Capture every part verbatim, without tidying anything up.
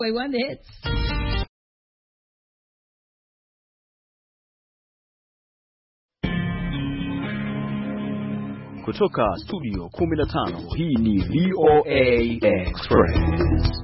One hits. Kutoka studio kumi na tano, hii ni V O A Express.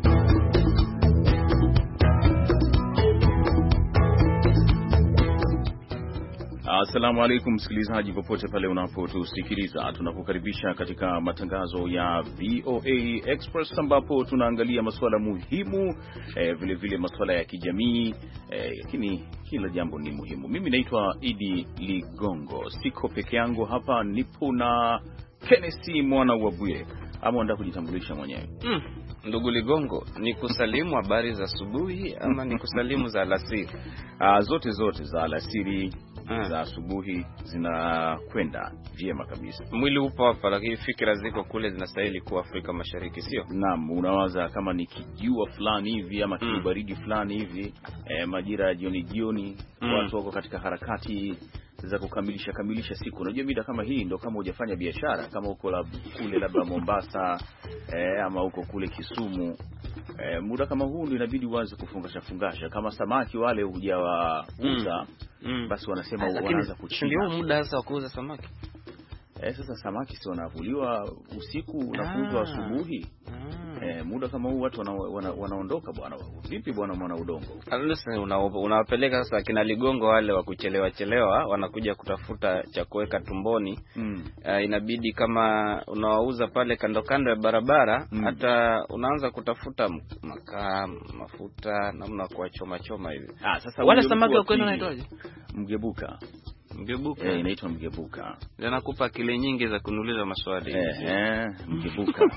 Assalamu alaikum msikilizaji, popote pale unapotusikiliza, tunakukaribisha katika matangazo ya V O A Express ambapo tunaangalia masuala muhimu, eh, vile vile masuala ya kijamii, lakini eh, kila jambo ni muhimu. Mimi naitwa Idi Ligongo, siko peke yangu hapa, nipo na Kennesi mwana wa Bwire. Ama unataka kujitambulisha mwenyewe? Mm. Ndugu Ligongo, ni kusalimu habari za asubuhi ama ni kusalimu za alasiri? Ah, zote zote za alasiri, Ah. za asubuhi zinakwenda vyema kabisa. Mwili upo hapa lakini fikra ziko kule, zinastahili kuwa Afrika Mashariki, sio? Naam, unawaza kama ni kijua fulani hivi ama Mm. kibaridi fulani hivi, eh, majira ya jioni jioni, Mm. watu wako katika harakati za kukamilisha kamilisha siku. Unajua mida kama hii ndo kama hujafanya biashara, kama uko la, kule labda Mombasa eh, ama uko kule Kisumu, eh, muda kama huu ndio inabidi uanze kufungasha fungasha. Kama samaki wale hujawauza, Mm. Mm. basi wanasema Lakini wanaanza kuchina. ndio muda sasa wa kuuza samaki. Eh, sasa samaki si wanavuliwa usiku na kuuzwa Ah. asubuhi. Ah. Eh, muda kama huu watu wana, wana, wanaondoka bwana. Vipi bwana mwana udongo? Alisa una, unawapeleka sasa kina Ligongo wale wa kuchelewa chelewa, wanakuja kutafuta cha kuweka tumboni. Mm. Uh, inabidi kama unawauza pale kando kando ya barabara, Mm. hata unaanza kutafuta makaa, mafuta, namna kwa choma choma hivi. Ah, sasa Wale ule samaki mtu wa wa kwenu pili, wanaitwaje? Mgebuka. Mgebuka. Eh, inaitwa mgebuka. Ndio nakupa akili nyingi za kunuliza maswali. Eh, eh, mgebuka.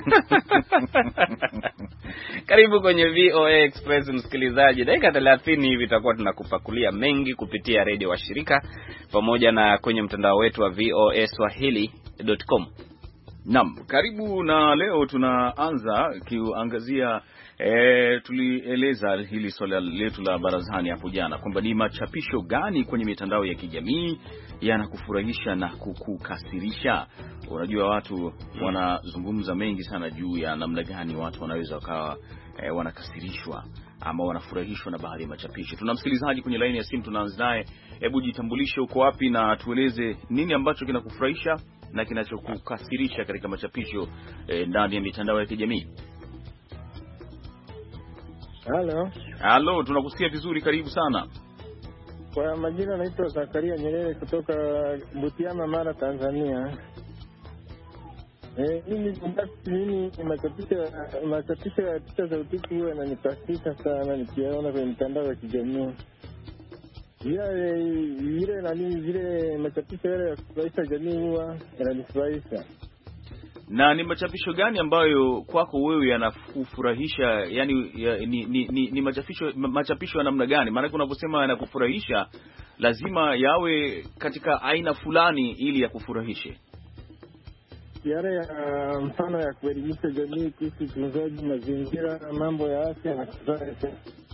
Karibu kwenye V O A Express msikilizaji. Dakika thelathini hivi tutakuwa tunakupakulia mengi kupitia radio wa shirika pamoja na kwenye mtandao wetu wa V O A Swahili dot com. Naam, karibu, na leo tunaanza kiangazia E, tulieleza hili swala letu la barazani hapo jana kwamba ni machapisho gani kwenye mitandao ya kijamii yanakufurahisha na kukukasirisha. Unajua watu wanazungumza mengi sana juu ya namna gani watu wanaweza wakawa e, wanakasirishwa ama wanafurahishwa na baadhi ya machapisho. Tuna msikilizaji kwenye laini ya simu, tunaanza naye. Hebu jitambulishe, uko wapi na tueleze nini ambacho kinakufurahisha na kinachokukasirisha katika machapisho e, ndani ya mitandao ya kijamii. Halo. Halo, tunakusikia vizuri, karibu sana. Kwa majina naitwa Zakaria Nyerere kutoka Butiama, Mara, Tanzania. Eh, mimi mimi machapisho machapisho ya picha za utupu huwa yananipasisha sana nikiona kwenye mitandao ya kijamii. Yale ile na nini zile machapisho yale ya kufurahisha jamii huwa yananifurahisha. Na ni machapisho gani ambayo kwako wewe yanakufurahisha? Yani ya, ni, ni, ni, ni machapisho machapisho ya namna gani? Maana unaposema yanakufurahisha lazima yawe katika aina fulani ili yakufurahishe. Yale ya mfano ya kuelimisha jamii kuhusu utunzaji mazingira na mambo ya afya na kadhalika.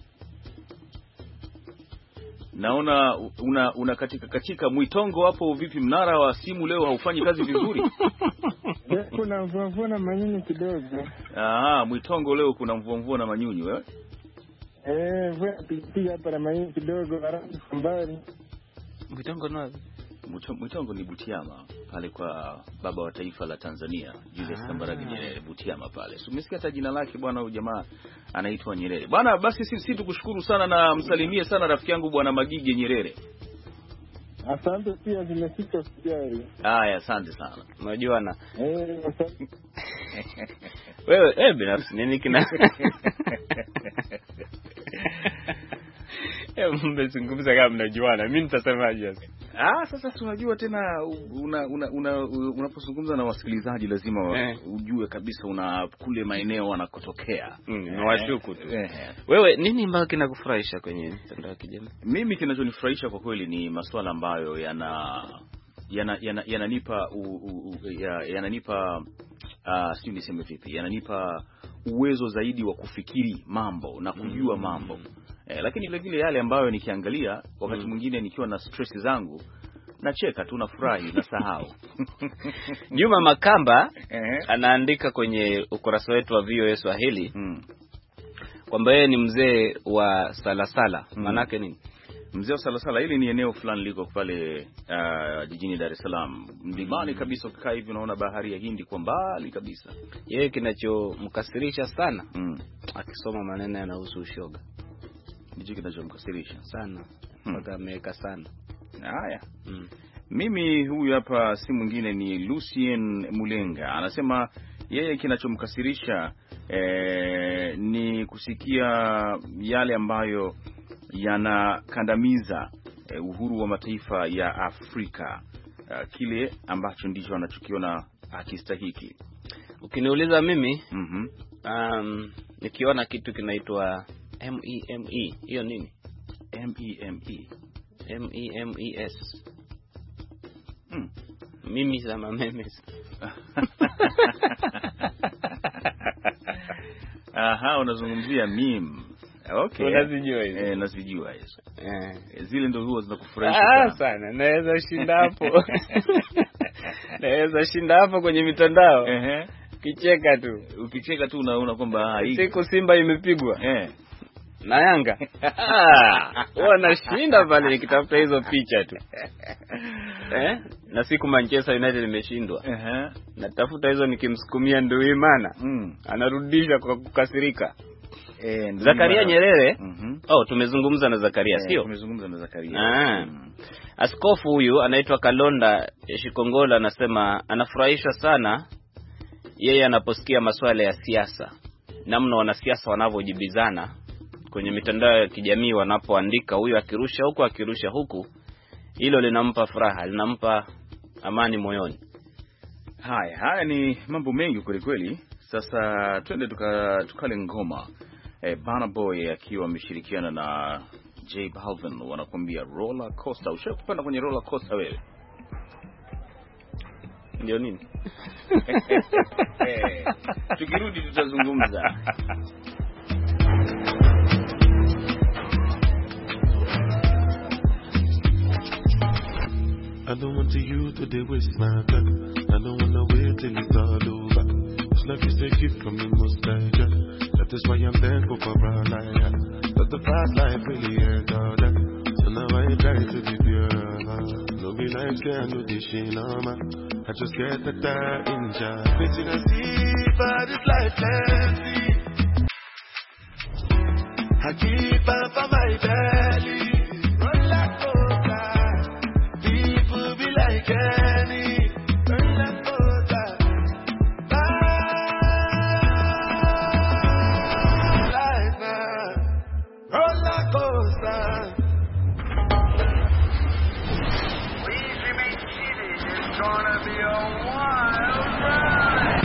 Naona una, una katika katika mwitongo hapo. Vipi, mnara wa simu leo haufanyi kazi vizuri? Kuna mvua mvua na manyunyu kidogo. Ah, mwitongo leo kuna mvua mvua na manyunyu wewe? Eh, mvua piga hapa na manyunyu kidogo haraka mbali. Mwitongo nani? Mwitongo ni Butiama pale kwa baba wa taifa la Tanzania Julius Ah. Kambarage Nyerere, Butiama pale. So umesikia hata jina lake bwana, huyu jamaa anaitwa Nyerere. Bwana basi sisi si tukushukuru sana na msalimie sana rafiki yangu bwana Magige Nyerere. Asante pia zimefika sijari. Haya, asante sana. Unajua na Eh, asante. wewe eh binafsi nini kina Eh, mmezungumza kama mnajuana. Mimi nitasemaje sasa? Ah, sasa tunajua tena una una unapozungumza una na wasikilizaji lazima Eh. ujue kabisa una kule maeneo wanakotokea. Mm, nawashuku tu. Eh. Wewe nini ambacho kinakufurahisha kwenye mtandao wa kijamii? Mimi kinachonifurahisha kwa kweli ni masuala ambayo yana yana yana yananipa yananipa ah sio niseme vipi, yananipa uwezo zaidi wa kufikiri mambo na kujua Mm. mambo. Eh, lakini vile vile yale ambayo nikiangalia wakati Mm. mwingine nikiwa na stress zangu nacheka tu, nafurahi na sahau. Juma Makamba Eh. anaandika kwenye ukurasa wetu wa V O A Swahili. Mm. kwamba yeye ni mzee wa Salasala. Mm. Manake nini? Mzee wa Salasala hili ni eneo fulani liko pale uh, jijini Dar es Salaam. Mlimani kabisa, ukikaa hivi unaona bahari ya Hindi kwa mbali kabisa. Yeye kinachomkasirisha sana mm. akisoma maneno yanahusu ushoga. Ndicho kinachomkasirisha sana. Mpaka hmm. ameweka sana. Haya. Mm. Mimi huyu hapa si mwingine ni Lucien Mulenga. Anasema yeye kinachomkasirisha eh, ni kusikia yale ambayo yanakandamiza eh, uhuru wa mataifa ya Afrika. Uh, kile ambacho ndicho anachokiona hakistahiki. Ukiniuliza mimi, mhm, um, nikiona kitu kinaitwa M E M E, hiyo nini? M E M E. M E M E S. Mm. Mimi sama memes. Aha, unazungumzia meme. Okay. Unazijua hizo? Eh, nazijua hizo. Eh, zile ndio huwa zinakufurahisha sana. Ah, sana. Naweza shinda hapo. Naweza shinda hapo kwenye mitandao. Ehe. Kicheka tu. Ukicheka tu unaona kwamba hii siku Simba imepigwa. Eh. Na Yanga. Ah, wanashinda pale nikitafuta hizo picha tu. Eh? Na siku Manchester United imeshindwa. Ehe. Natafuta hizo nikimsukumia Nduwimana. Mm. Anarudisha kwa kukasirika. Eh, Zakaria Nyerere. Mhm. Oh, tumezungumza na Zakaria, eh, sio? Tumezungumza na Zakaria. Ah. Mm. Askofu huyu anaitwa Kalonda Shikongola, anasema anafurahishwa sana yeye anaposikia masuala ya siasa. Namna wanasiasa wanavyojibizana kwenye mitandao ya kijamii, wanapoandika huyu akirusha huku akirusha huku, hilo linampa furaha, linampa amani moyoni. Haya, haya ni mambo mengi kweli kweli. Sasa twende tuka, tukale ngoma. Eh, Burna Boy akiwa ameshirikiana na J Balvin wanakuambia roller coaster. Ushakupanda kwenye roller coaster wewe? Ndio nini? Tukirudi tutazungumza. I don't want to you to the waste my time. I don't wanna wait till it's all over. This life is a gift from the most high God. That is why I'm thankful for our life. But the past life really hurt all that. So now I try to be pure. No be life can do this shit no man. I just get the die in jar. Facing a sea, but this life plenty. I keep up for my belly. Roller coaster. People be like any roller coaster. Life now, roller coaster. Easy make cheating. It's gonna be a wild ride.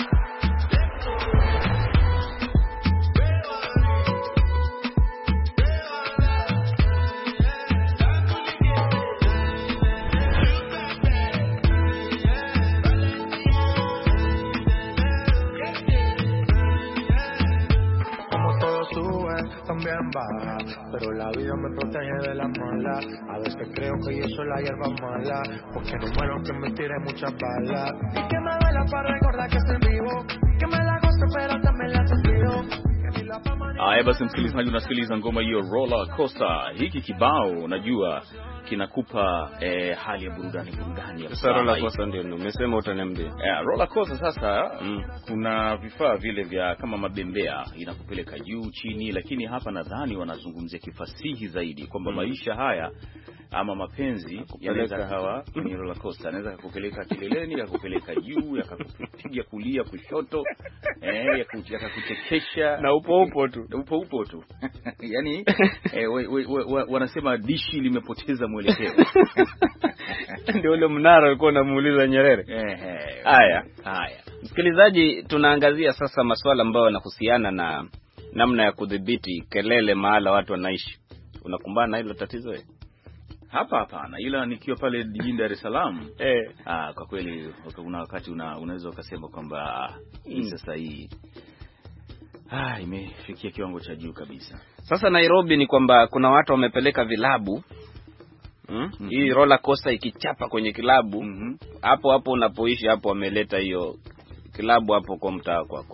También baja, pero la vida me protege de la mala. A veces creo que yo soy la hierba mala, porque no muero que me tire muchas balas. Y que me duela para recordar que estoy vivo, que me la gozo pero también la sentido. Haya basi, msikilizaji, unasikiliza ngoma hiyo roller coaster. Hiki kibao najua kinakupa eh, hali ya burudani burudani ya sasa. Roller coaster ndio nimesema utaniambia. Eh, roller coaster sasa mm. kuna vifaa vile vya kama mabembea inakupeleka juu chini, lakini hapa nadhani wanazungumzia kifasihi zaidi kwamba mm. maisha haya ama mapenzi yanaweza kawa ni roller coaster, anaweza kukupeleka kileleni, yakupeleka juu, yakakupiga kulia kushoto, eh yakakuchekesha na upo upo tu upo upo tu yani eh, we, we, we, wanasema dishi limepoteza mwelekeo. Ndio ule mnara alikuwa anamuuliza Nyerere. Ehe. Haya, haya. Msikilizaji, tunaangazia sasa masuala ambayo yanahusiana na namna ya kudhibiti kelele mahala watu wanaishi. Unakumbana na hilo tatizo wewe? Hapa hapana, ila nikiwa pale jijini Dar es Salaam eh ah, kwa kweli kuna wakati una, unaweza ukasema kwamba hii sasa hii ah imefikia kiwango cha juu kabisa. Sasa Nairobi ni kwamba kuna watu wamepeleka vilabu hmm? mm-hmm. Hii roller coaster ikichapa kwenye kilabu mm-hmm. hapo hapo unapoishi hapo wameleta hiyo kilabu hapo kwa mtaa kwako hapo.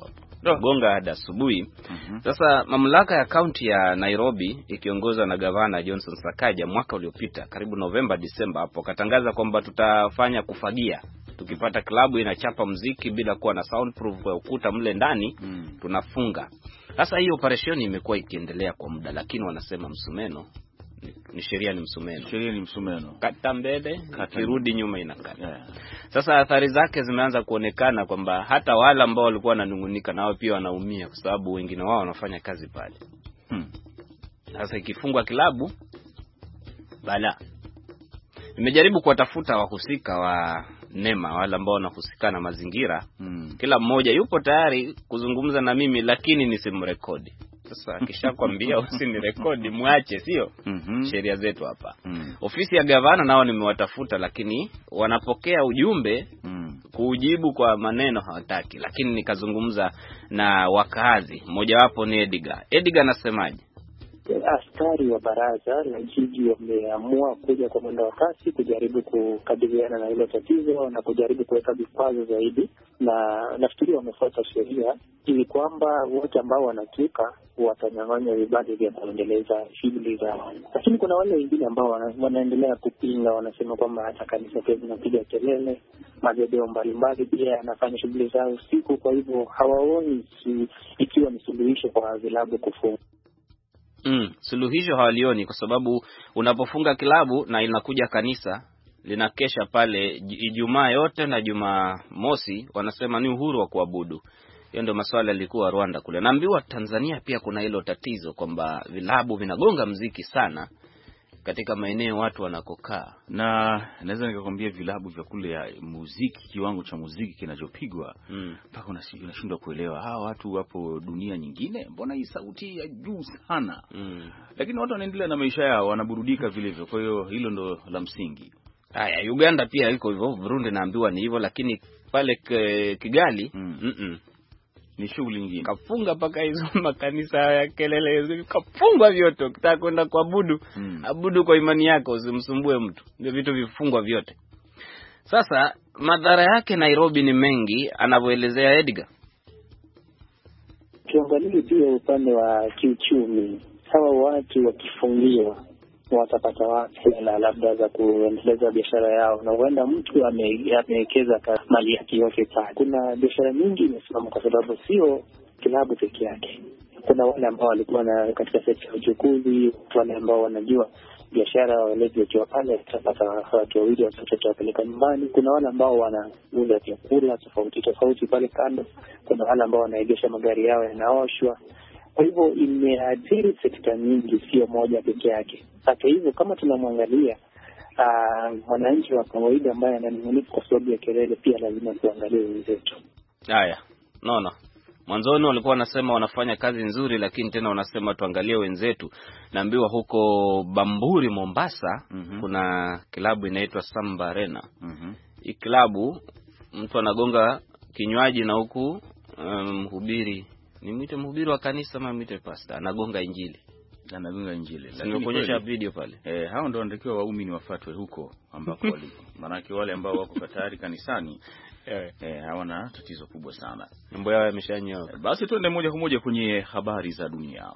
gonga hadi asubuhi. Mm-hmm. Sasa mamlaka ya kaunti ya Nairobi ikiongozwa na gavana Johnson Sakaja mwaka uliopita karibu Novemba Disemba hapo katangaza kwamba tutafanya kufagia. Tukipata klabu inachapa muziki bila kuwa na soundproof ya ukuta mle ndani, mm. tunafunga. Sasa hii operation imekuwa ikiendelea kwa muda, lakini wanasema msumeno ni sheria ni msumeno. Sheria ni msumeno. Kata mbele, kirudi nyuma inakata. Yeah. Sasa athari zake zimeanza kuonekana kwamba hata wale ambao walikuwa wananungunika nao pia wanaumia kwa sababu wengine wao wanafanya kazi pale. Hmm. Sasa ikifungwa kilabu bala. Nimejaribu kuwatafuta wahusika wa NEMA, wale ambao wanahusika na mazingira. Hmm. Kila mmoja yupo tayari kuzungumza na mimi lakini nisimrekodi. Sasa kisha kwambia usinirekodi muache, sio? Mm-hmm. Sheria zetu hapa. Mm. Ofisi ya gavana nao nimewatafuta lakini wanapokea ujumbe, mm. kuujibu kwa maneno hawataki, lakini nikazungumza na wakazi. Mmoja wapo ni Edgar. Edgar anasemaje? Askari wa baraza la jiji wameamua kuja kwa mwendo wa kasi kujaribu kukabiliana na hilo tatizo na kujaribu kuweka vikwazo zaidi, na nafikiri wamefuata sheria ili kwamba wote ambao wanakiuka watanyang'anywa vibali vya kuendeleza shughuli zao. Lakini kuna wale wengine ambao wana, wanaendelea kupinga, wanasema kwamba hata kanisa pia zinapiga kelele, madhehebu mbalimbali pia yanafanya shughuli zao usiku, kwa hivyo hawaoni si, ikiwa ni suluhisho kwa vilabu kufunga. Mm, suluhisho hawalioni kwa sababu unapofunga kilabu na inakuja kanisa linakesha pale Ijumaa yote na Jumamosi, wanasema ni uhuru wa kuabudu. Hiyo ndio maswala yalikuwa Rwanda kule. Naambiwa Tanzania pia kuna hilo tatizo kwamba vilabu vinagonga muziki sana katika maeneo watu wanakokaa. Na naweza nikakwambia vilabu vya kule ya muziki, kiwango cha muziki kinachopigwa mpaka mm. unashindwa kuelewa hawa watu wapo dunia nyingine, mbona hii sauti ya juu sana. Mm. Lakini watu wanaendelea na maisha yao, wanaburudika vile vile. Kwa hiyo hilo ndo la msingi. Haya, Uganda pia iko hivyo, Burundi naambiwa ni hivyo, lakini pale Kigali mm. mm ni shughuli nyingine. Kafunga paka hizo makanisa ya kelele, kafungwa vyote. Ukitaka kwenda kuabudu, mm. abudu kwa imani yako, usimsumbue mtu. Ndio vitu vifungwa vyote. Sasa madhara yake Nairobi ni mengi anavyoelezea Edgar. Kiangalia pia upande wa kiuchumi, hawa watu wakifungiwa watapata wapi hela labda za kuendeleza biashara yao, na huenda mtu amewekeza mali yake yote pale. Kuna biashara nyingi imesimama kwa sababu sio kilabu peke yake. Kuna wale ambao walikuwa na katika sekta ya uchukuzi, wale ambao wanajua biashara walezi wakiwa pale watapata watu wawili watoto wapeleka nyumbani. Kuna wale ambao wanauza vyakula tofauti tofauti pale kando. Kuna wale ambao wanaegesha magari yao yanaoshwa. Kwa hivyo imeathiri sekta nyingi, sio moja peke yake. Hata hivyo kama tunamwangalia mwananchi wa kawaida ambaye ananungunika kwa sababu ya kelele, pia lazima tuangalie wenzetu. Haya, naona mwanzoni walikuwa wanasema wanafanya kazi nzuri, lakini tena wanasema tuangalie wenzetu. Naambiwa huko Bamburi Mombasa, mm-hmm. kuna kilabu inaitwa Samba Arena. Mm-hmm. Hii kilabu mtu anagonga kinywaji na huku mhubiri um, ni mwite mhubiri wa kanisa ama mwite pastor anagonga injili. Anagonga injili. Lakini kuonyesha video pale. Eh, hao ndio wanatakiwa waumini wafuatwe huko ambako walipo. Maana wale ambao wako tayari kanisani eh eh hawana tatizo kubwa sana. Mambo yao yameshanyoka. Eh, basi tuende moja kwa moja kwenye habari za dunia.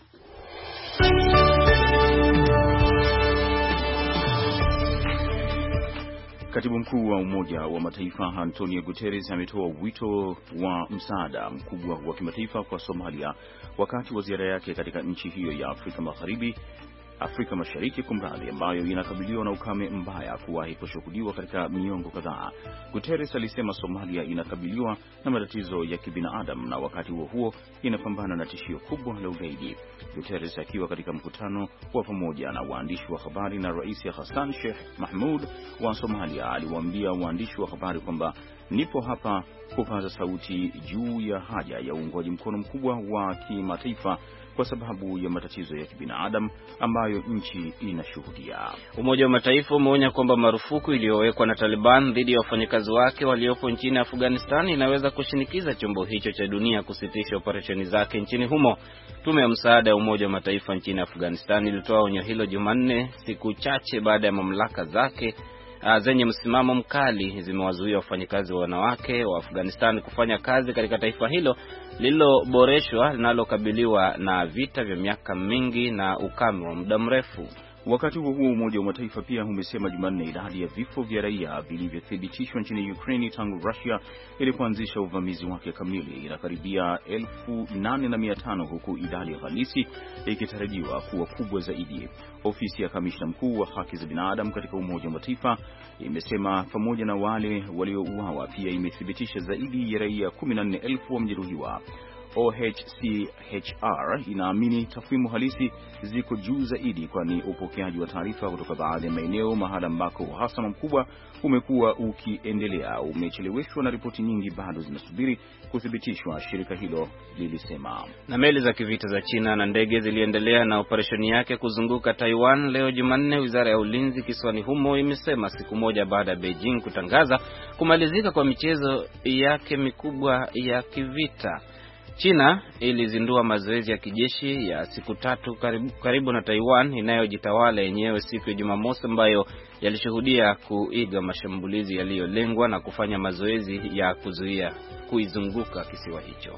Katibu mkuu wa Umoja wa Mataifa Antonio Guterres ametoa wito wa msaada mkubwa wa kimataifa kwa Somalia wakati wa ziara yake katika nchi hiyo ya Afrika Magharibi, Afrika Mashariki kumradhi, ambayo inakabiliwa na ukame mbaya kuwahi kushuhudiwa katika miongo kadhaa. Guterres alisema Somalia inakabiliwa na matatizo ya kibinadamu na wakati huo huo inapambana na tishio kubwa la ugaidi. Guterres akiwa katika mkutano wa pamoja na waandishi wa habari na Rais Hassan Sheikh Mahmud wa Somalia, aliwaambia waandishi wa habari kwamba nipo hapa kupaza sauti juu ya haja ya uungwaji mkono mkubwa wa kimataifa kwa sababu ya matatizo ya kibinadamu ambayo nchi inashuhudia. Umoja wa Mataifa umeonya kwamba marufuku iliyowekwa na Taliban dhidi ya wafanyakazi wake waliopo nchini Afghanistan inaweza kushinikiza chombo hicho cha dunia kusitisha operesheni zake nchini humo. Tume ya msaada ya Umoja wa Mataifa nchini Afghanistan ilitoa onyo hilo Jumanne, siku chache baada ya mamlaka zake zenye msimamo mkali zimewazuia wafanyakazi wa wanawake wa Afghanistan kufanya kazi katika taifa hilo lililoboreshwa linalokabiliwa na vita vya miaka mingi na ukame wa muda mrefu. Wakati huo huo, Umoja wa Mataifa pia umesema Jumanne idadi ya vifo vya raia vilivyothibitishwa nchini Ukraine tangu Russia ilipoanzisha uvamizi wake kamili inakaribia elfu nane na mia tano, huku idadi halisi ikitarajiwa kuwa kubwa zaidi. Ofisi ya kamishna mkuu wa haki za binadamu katika Umoja wa Mataifa imesema pamoja na wale waliouawa pia imethibitisha zaidi ya raia kumi na nne elfu wamejeruhiwa. O H C H R inaamini takwimu halisi ziko juu zaidi, kwani upokeaji wa taarifa kutoka baadhi ya maeneo mahala ambako uhasama mkubwa umekuwa ukiendelea umecheleweshwa na ripoti nyingi bado zinasubiri kuthibitishwa, shirika hilo lilisema. Na meli za kivita za China na ndege ziliendelea na operesheni yake kuzunguka Taiwan leo Jumanne, wizara ya ulinzi kisiwani humo imesema, siku moja baada ya Beijing kutangaza kumalizika kwa michezo yake mikubwa ya kivita. China ilizindua mazoezi ya kijeshi ya siku tatu karibu, karibu na Taiwan inayojitawala yenyewe siku ya Jumamosi, ambayo yalishuhudia kuiga mashambulizi yaliyolengwa na kufanya mazoezi ya kuzuia kuizunguka kisiwa hicho.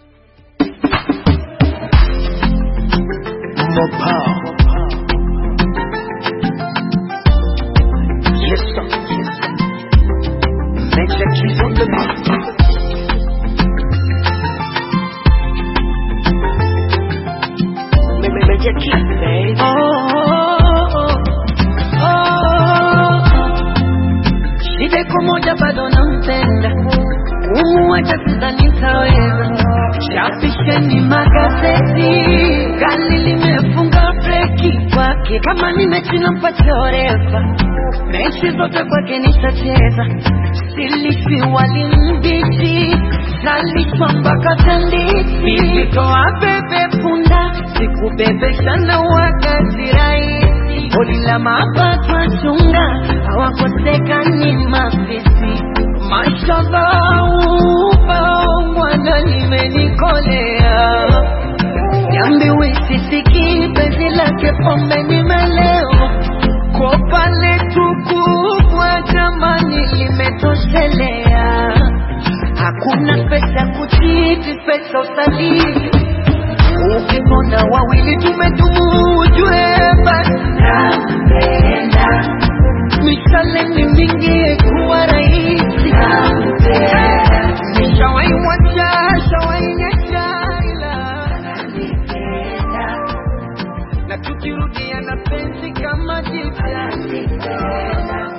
Oh, oh, oh, oh. Shida kumoja bado nampenda, kumuacha sidhani nitaweza. Chapisheni magazeti, gari limefunga breki kwake, kama nimechina mpacho refa, mechi zote kwake nitacheza. Silisi wali mbichi, zalishwa mpaka tandiki, nilitoa bebe punda, sikubebesha na wakati rahisi. Holi la mapato chunga, hawakosekani mafisi. Mashallah upaongwana limenikolea, yambiwi sisiki penzi lake pombe nimelewa. Kopa letu kubwa jamani limetoshelea, hakuna pesa kuchiti, pesa usaliti. Ukimona wawili tumetumujwe basi nampenda, misale ni mingi kuwa rahisi nampenda. Nishawai wacha, shawai nyesha ila nampenda, na tukirudia na penzi kama jipya nampenda.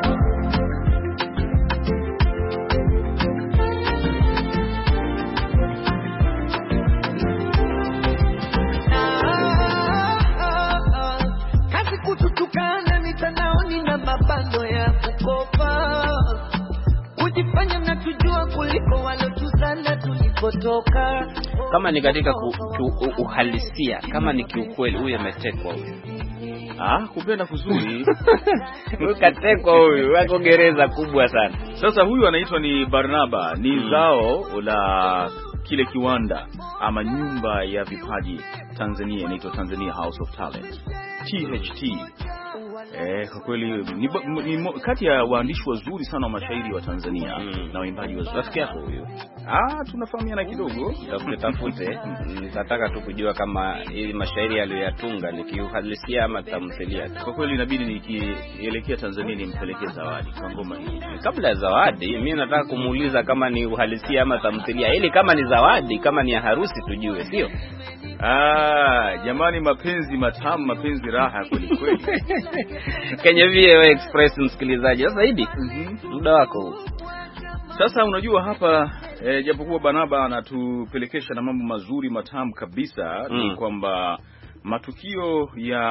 Kututukana mitandaoni na mabando ya kukopa, kujifanya mnatujua kuliko walotuzana tulipotoka. Kama ni katika ku, ku, uhalisia, kama ni kiukweli, huyu ametekwa huyu. Ah, kupenda kuzuri. Ukatekwa huyu, wako gereza kubwa sana. Sasa huyu anaitwa ni Barnaba, ni hmm. zao la kile kiwanda ama nyumba ya vipaji Tanzania, inaitwa Tanzania House of Talent, T H T. Eh, kwa kweli ni, ni kati ya waandishi wazuri sana wa mashairi wa Tanzania mm. na waimbaji wazuri. Rafiki yako huyo? Ah, tunafahamiana kidogo. Tafute tafute. Nataka tu kujua kama hili mashairi aliyoyatunga ni kiuhalisia ama tamthilia. Kwa kweli inabidi nikielekea Tanzania nimpelekee zawadi kwa ngoma hii. Kabla ya zawadi, mimi nataka kumuuliza kama ni uhalisia ama tamthilia. Ili kama ni zawadi, kama ni ya harusi tujue, sio? Ah, jamani, mapenzi matamu, mapenzi raha kweli kweli. Kenya V O A Express, msikilizaji. Sasa hivi mm-hmm. muda wako huu. Sasa unajua hapa e, japokuwa Barnaba anatupelekesha na mambo mazuri matamu kabisa mm. ni kwamba matukio ya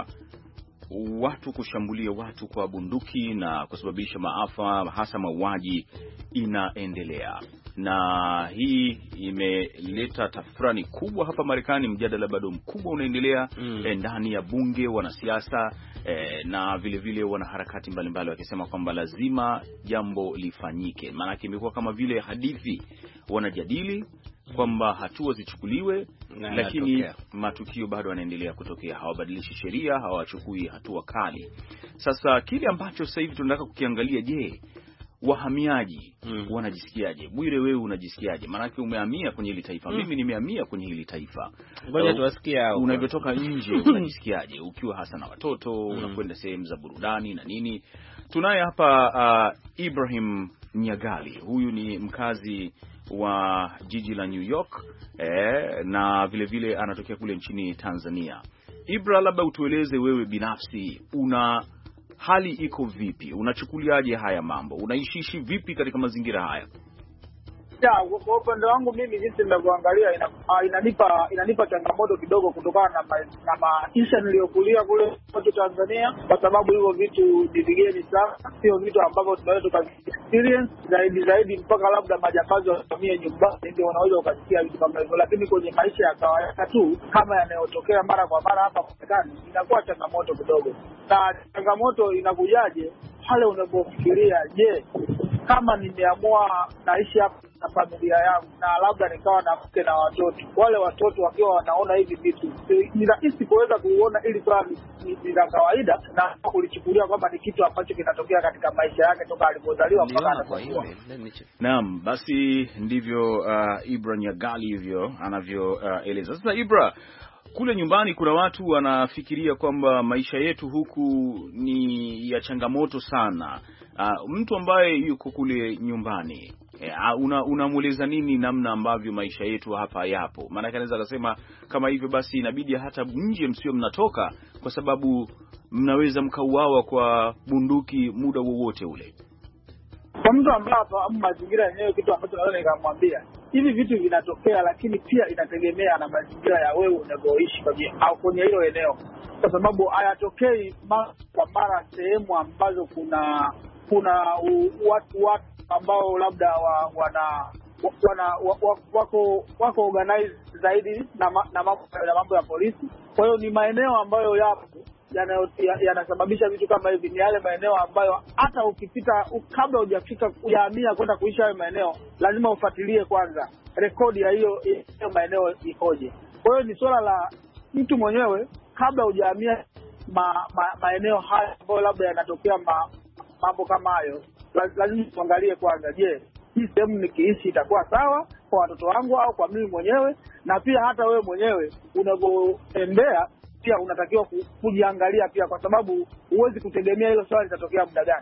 watu kushambulia watu kwa bunduki na kusababisha maafa, hasa mauaji, inaendelea. Na hii imeleta tafrani kubwa hapa Marekani. Mjadala bado mkubwa unaendelea mm. e, ndani ya bunge, wanasiasa e, na vile vile wanaharakati mbalimbali wakisema kwamba lazima jambo lifanyike. Maana imekuwa kama vile hadithi, wanajadili kwamba hatua zichukuliwe, lakini natokea. Matukio bado yanaendelea kutokea. Hawabadilishi sheria, hawachukui hatua kali. Sasa kile ambacho sasa hivi tunataka kukiangalia, je, wahamiaji mm. wanajisikiaje? Bwire, wewe unajisikiaje? Maanake umehamia kwenye hili taifa, mm. mimi nimehamia kwenye hili taifa. Ngoja tuwasikie hao. Unavyotoka nje unajisikiaje ukiwa hasa na watoto, mm. unakwenda sehemu za burudani na nini? Tunaye hapa uh, Ibrahim Nyagali. Huyu ni mkazi wa jiji la New York eh, na vile vile anatokea kule nchini Tanzania. Ibra, labda utueleze wewe binafsi, una hali iko vipi? Unachukuliaje haya mambo? Unaishishi vipi katika mazingira haya? Ya, kwa upande wangu mimi jinsi ninavyoangalia ina, inanipa inanipa changamoto kidogo kutokana na ma, na maisha niliyokulia kule kwetu Tanzania, kwa sababu hivyo vitu ni vigeni sana, sio vitu ambavyo tunaweza tuka experience zaidi zaidi mpaka labda majambazi watumie nyumbani ndio wanaweza ukasikia vitu kama hivyo, lakini kwenye maisha ya kawaida tu kama yanayotokea mara kwa mara hapa Marekani inakuwa changamoto kidogo. Na changamoto inakujaje pale unapofikiria, je, kama nimeamua naishi hapa na familia yangu na labda nikawa na mke na watoto, wale watoto wakiwa wanaona hivi vitu, ni rahisi kuweza kuona ili swala ni la kawaida na kulichukulia kwamba ni kitu ambacho kinatokea katika maisha yake toka alipozaliwa mpaka anapokuwa. Naam, basi ndivyo uh, Ibra Nyagali hivyo anavyoeleza. Uh, sasa Ibra, kule nyumbani kuna watu wanafikiria kwamba maisha yetu huku ni ya changamoto sana. Uh, mtu ambaye yuko kule nyumbani uh, unamueleza una nini namna ambavyo maisha yetu hapa yapo? Maana anaweza kusema kama hivyo basi inabidi hata nje msio mnatoka kwa sababu mnaweza mkauawa kwa bunduki muda wowote ule. Kwa mtu ambaye hapa mazingira yenyewe, kitu ambacho naweza nikamwambia, hivi vitu vinatokea, lakini pia inategemea na mazingira ya wewe unavyoishi kwenye au kwenye hilo eneo, kwa sababu hayatokei mara kwa mara sehemu ambazo kuna kuna u, watu watu ambao labda wa, wana wana wa, wako wako organized zaidi na ma, na mambo na mambo ya polisi. Kwa hiyo ni maeneo ambayo yapo yanasababisha ya vitu kama hivi, ni yale maeneo ambayo hata ukipita kabla hujafika kuhamia kwenda kuishi hayo maeneo lazima ufuatilie kwanza rekodi ya hiyo hiyo maeneo ikoje. Kwa hiyo ni swala la mtu mwenyewe kabla hujahamia ma, ma, maeneo haya ambayo labda yanatokea ma, mambo kama hayo, lazima tuangalie kwanza, je, hii sehemu nikiishi itakuwa sawa kwa watoto wangu au kwa mimi mwenyewe? Na pia hata wewe mwenyewe unapotembea pia unatakiwa kujiangalia pia, kwa sababu huwezi kutegemea hilo swali litatokea muda gani.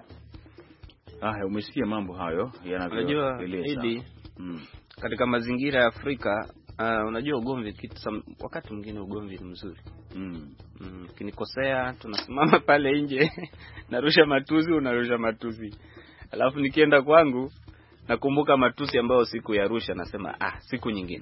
Ah, umesikia mambo hayo yanavyoeleza. Mm. Katika mazingira ya Afrika uh, unajua ugomvi kitu wakati mwingine ugomvi ni mzuri. Mm. Mm, kinikosea tunasimama pale nje narusha matusi, unarusha matusi. Alafu nikienda kwangu nakumbuka matusi ambayo siku ya Arusha, nasema ah, siku nyingine.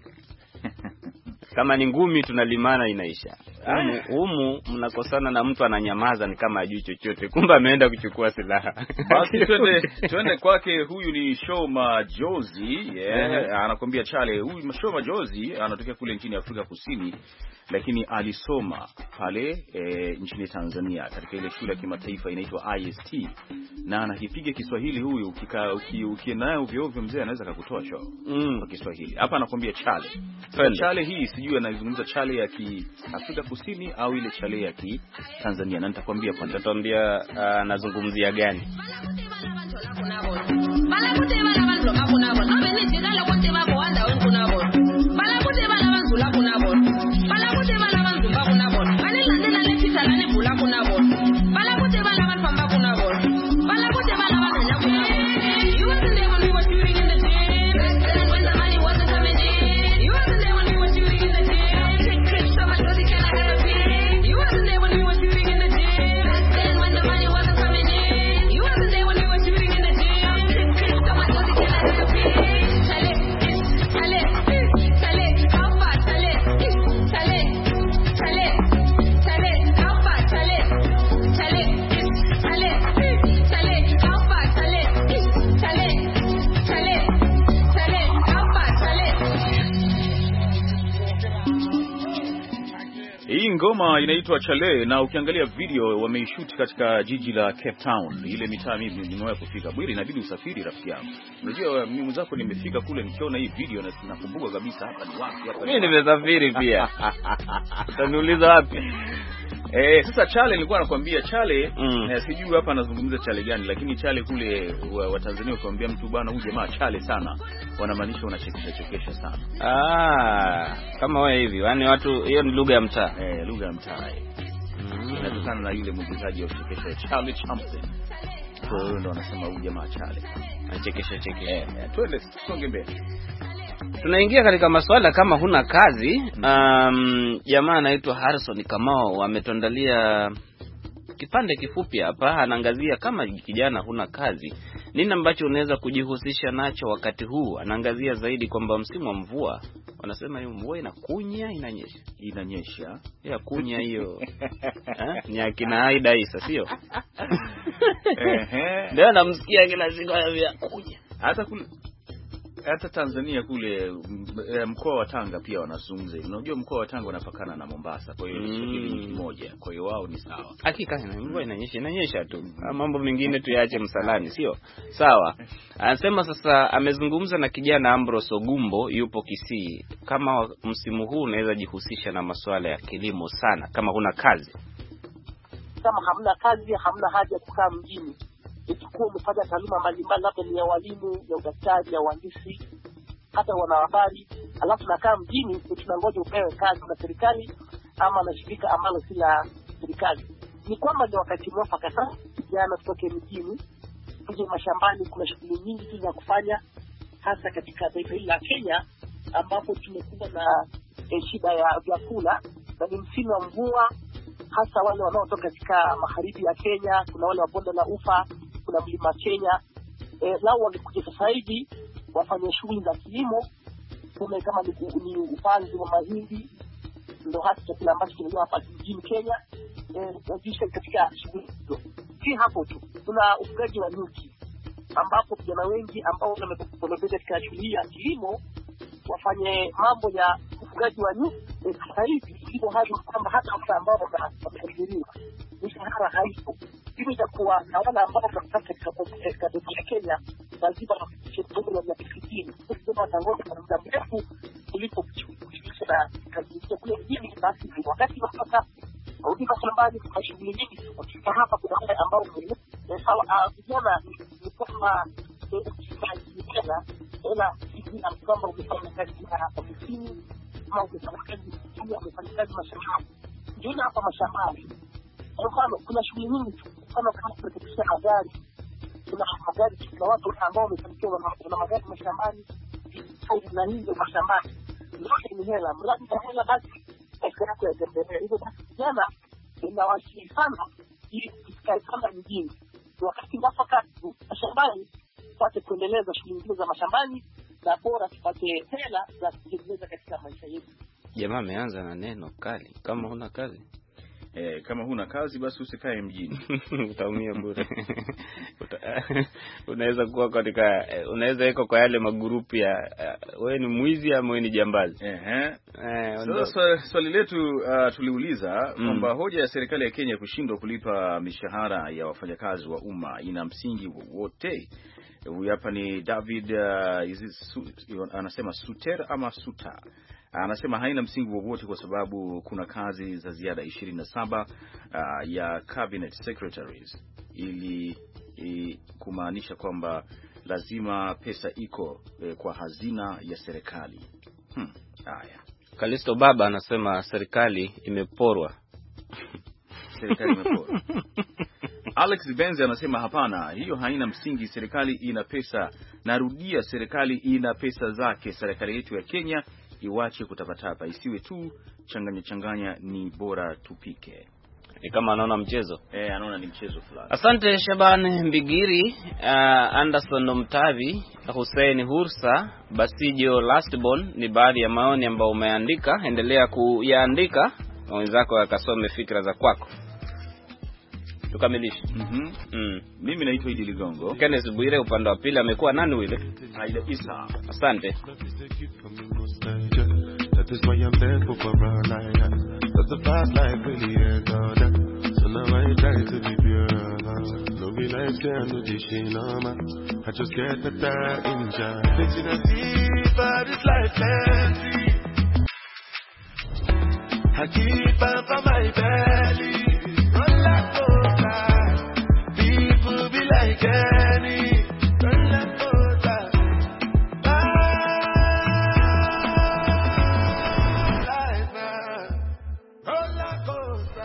Kama ni ngumi tunalimana inaisha. Humu mnakosana na mtu ananyamaza ni kama hajui chochote, kumbe ameenda kuchukua silaha. Basi twende twende kwake. Huyu ni Shoma Jozi, yeah, anakuambia chale. Huyu Shoma Jozi anatokea kule nchini Afrika Kusini, lakini alisoma pale e, nchini Tanzania katika ile shule ya kimataifa inaitwa I S T, na anakipiga Kiswahili. Huyu ukikaa ukienda naye ovyo ovyo mzee anaweza kukutoa show mm. kwa Kiswahili. Hapa anakuambia chale. So, chale hii sijui anazungumza chale ya ki Afrika Kusini au ile chale ya ki Tanzania, na nitakwambia kwa nitatuambia anazungumzia uh, gani. Ngoma inaitwa Chale, na ukiangalia video wameishoot katika jiji la Cape Town. Ile mitaa mimi nimewahi kufika. Bwiri, inabidi usafiri rafiki yangu. Unajua mimi mzako nimefika kule nikiona hii video na nakumbuka kabisa hapa ni wapi hapa. Mimi nimesafiri pia. Utaniuliza wapi? Eh, sasa Chale nilikuwa nakwambia Chale mm. eh, sijui hapa anazungumza Chale gani, lakini Chale kule wa, wa Tanzania ukiambia mtu bwana huyu jamaa Chale sana, wanamaanisha unachekesha chekesha sana. Ah, kama wewe hivi. Yaani watu hiyo ni lugha ya mtaa. Eh, lugha ya mtaa. Mm. Inatokana na yule mwigizaji wa kuchekesha Charlie Chaplin. Kwa hiyo ndo wanasema huyu jamaa Chale anachekesha chekesha. Eh, eh twende tusonge mbele. Tunaingia katika masuala kama huna kazi. Um, jamaa anaitwa Harrison Kamau ametuandalia kipande kifupi hapa, anaangazia kama kijana huna kazi, nini ambacho unaweza kujihusisha nacho wakati huu. Anaangazia zaidi kwamba msimu wa mvua, wanasema hiyo mvua inakunya inanyesha. Inanyesha. Ya kunya hiyo. Eh? Ni akina Aida Isa, sio? Ehe. Ndio namsikia kila siku anambia kunya. Hata kule hata Tanzania kule mkoa wa Tanga pia wanazungumza. Unajua mkoa wa Tanga unapakana na Mombasa, kwa hiyo Kiswahili ni kimoja. Kwa hiyo wao ni sawa. Hakika mvua inanyesha inanyesha tu. Mambo mengine tuyaache msalani, sio? Sawa. Anasema sasa amezungumza na kijana Ambrose Ogumbo, yupo Kisii. Kama msimu huu unaweza jihusisha na masuala ya kilimo sana kama huna kazi. Kama hamna kazi, hamna haja kukaa mjini. Ikikuwa umefanya taaluma mbalimbali, labda ni ya walimu, ya udaktari, ya uhandisi, hata wanahabari, alafu nakaa mjini, tunangoja upewe kazi na serikali ama na shirika ambalo si la serikali. Ni kwamba ni wakati mwafaka sasa vijana tutoke mjini, tuje mashambani. Kuna shughuli nyingi tu za kufanya, hasa katika taifa hili la Kenya ambapo tumekuwa na eh, shida ya vyakula, na ni msimu wa mvua, hasa wale wanaotoka katika magharibi ya Kenya. Kuna wale wa bonde la Ufa, kuna mlima Kenya. Eh, lao wangekuja sasa hivi wafanye shughuli za kilimo, kuna kama ni, ni upanzi wa mahindi, ndio hasa chakula ambacho kinaliwa hapa mjini Kenya. Eh, wajisha katika shughuli hizo. Si hapo tu, kuna ufugaji wa nyuki ambapo vijana wengi ambao wamebobea katika shughuli ya kilimo wafanye mambo ya ufugaji wa nyuki. Eh, sasa hivi hivyo hadi kwamba hata wale ambao wamekadiriwa mishahara haipo. Hivyo itakuwa na wale ambao wanataka katika katika nchi ya Kenya lazima wafikishe dola ya sitini. Sasa watangoja kwa muda mrefu kuliko kushirikisha na kazi hizo kule mjini. Basi wakati wanapata rudi mashambani kwa shughuli nyingi, wakifika hapa kuna wale ambao ni sawa vijana ni kama tena ila ina kwamba umefanya kazi ya ofisini ama umefanya kazi ya umefanya kazi mashambani. Ndio hapa mashambani. Kwa mfano kuna shughuli nyingi, kama kama kurekebisha magari. Kuna magari, kuna watu ambao wamefanikiwa na magari mashambani, au na hizo mashambani. Ndio ni hela, mradi wa hela basi kazi yako yaendelee. Hivyo basi jana inawashii sana ili kusikae kama mjini. Wakati mwafaka mashambani tupate kuendeleza shughuli zile za mashambani, na bora tupate hela za kujiendeleza katika maisha yetu. Jamaa ameanza na neno kali, kama huna kazi. Eh, kama huna kazi basi usikae mjini. Utaumia bure. Unaweza kuwa katika unaweza iko kwa yale magrupu ya uh, wewe ni mwizi ama wewe ni jambazi. Ehe. Eh, sasa swali, swali letu uh, tuliuliza kwamba mm. hoja ya serikali ya Kenya kushindwa kulipa mishahara ya wafanyakazi wa umma ina msingi wote. Huyu hapa ni David uh, is su, anasema Suter ama Suta. Anasema haina msingi wowote kwa sababu kuna kazi za ziada ishirini na saba uh, ya cabinet secretaries, ili i, kumaanisha kwamba lazima pesa iko eh, kwa hazina ya serikali. Hmm. Haya. Kalisto Baba anasema serikali imeporwa. Serikali imeporwa. Alex Benz anasema hapana, hiyo haina msingi, serikali ina pesa. Narudia, serikali ina pesa zake. Serikali yetu ya Kenya iwache kutapatapa, isiwe tu changanya changanya, ni bora tupike. Ni kama anaona mchezo. Eh, anaona ni mchezo fulani. Asante Shaban Mbigiri, uh, Anderson Mtavi, Hussein Hursa, Basijo Lastborn ni baadhi ya maoni ambayo umeandika. Endelea kuyaandika na wenzako wakasome fikra za kwako. Tukamilishe. Mhm. Mm. Mimi naitwa Idi Ligongo. Kenneth Bwire upande wa pili amekuwa nani wile? Aida Isa. Asante. That is why I'm thankful for our life. But the past life really is all that. So now I try to be pure. No be like can do this shit no man. I just get the that enjoy. Fixing a deep, but it's like plenty. I keep on for my bed.